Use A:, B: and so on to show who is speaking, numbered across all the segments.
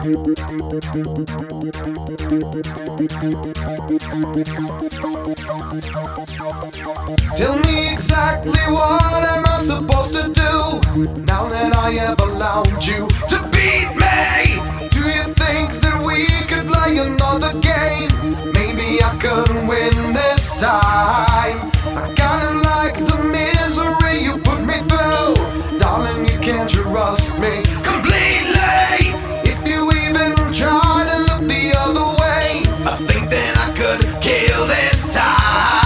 A: Tell me exactly what am I supposed to do now that I have allowed you to beat me? Do you think that we could play another game? Maybe I could win this time. I kinda like the misery you put me through. Darling, you can't trust me completely. If you even try to look the other way, I think that I could kill this time.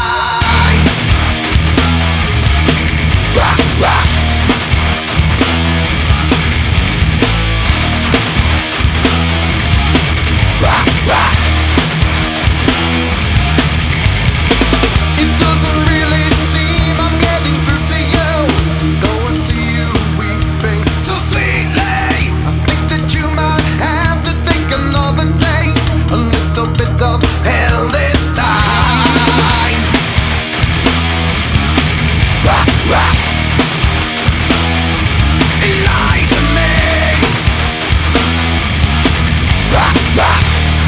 A: Rock, rock. Rock, rock. It doesn't really seem I'm getting through to you, though I see you weeping so sweetly. I think that you might have to take another taste, a little bit of hell this time. Rock, rock. Lie to me. Rock, rock.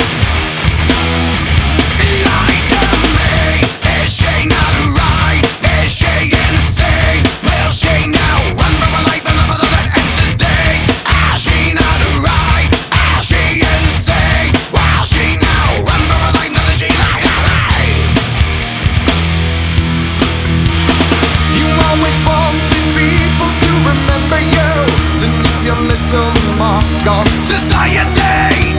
A: Lie to me. Is she not right? Is she insane? Will she now run for her life in the mother that ends this day? Is she not right? Is she insane? Will she now run for her life? Does she lie to me? You always wanted people to remember you, to leave your little mark on society.